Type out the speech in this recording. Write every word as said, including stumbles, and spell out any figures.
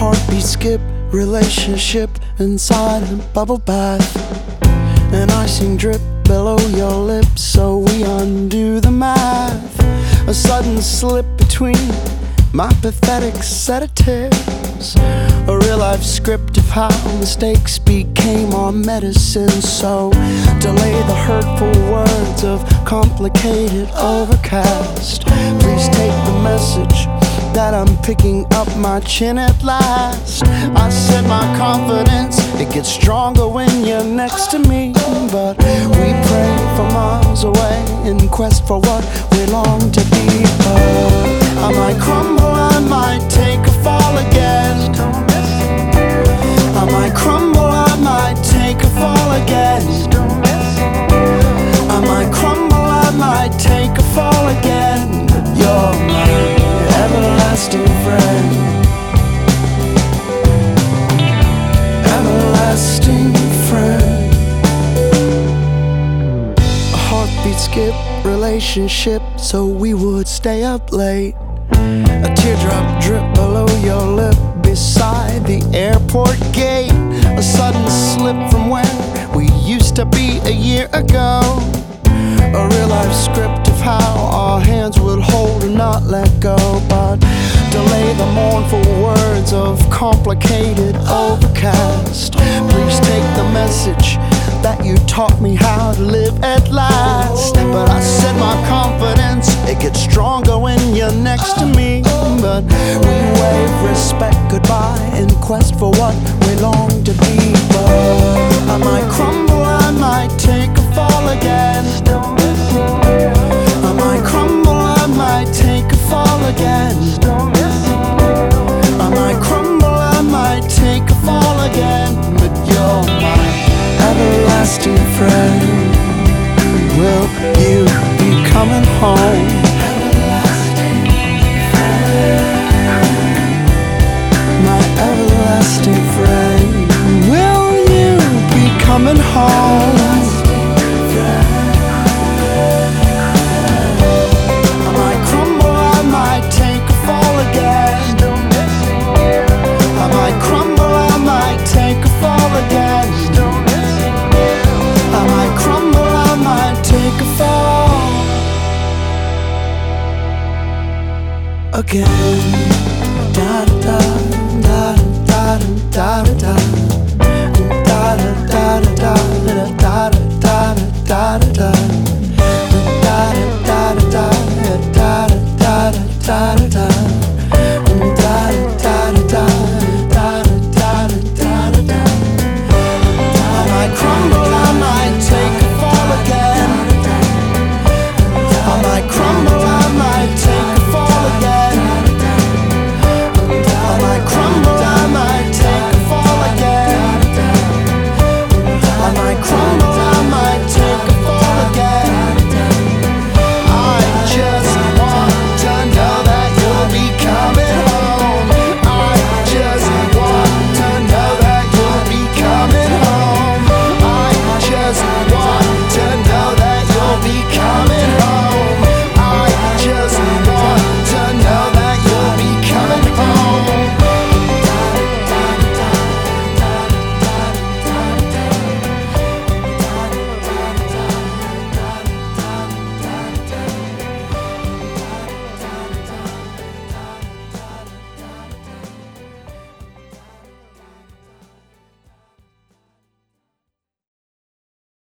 heartbeat skip, relationship inside a bubble bath. An icing drip below your lips, so we undo the math. A sudden slip between my pathetic sedatives, a real life script of how mistakes became our medicine. So delay the hurtful words of complicated overcast. Please take the message that I'm picking up my chin at last. I said my confidence, it gets stronger when you're next to me. But we pray for miles away in quest for what we long to be. But I might crumble, I might take a fall again. I might crumble, I might take a fall again. I might crumble, I might take a fall again. But you're my everlasting friend. Everlasting friend. A heartbeat skip, relationship, so we would stay up late. A teardrop drip below your lip beside the airport gate. A sudden slip from where we used to be a year ago. A real life script of how our hands would hold and not let go. But delay the mournful words of complicated overcast. Please take the message that you taught me how to live at last. But I said my confidence, it gets stronger when you're next to me. But we wave respect goodbye in quest for what we long to be.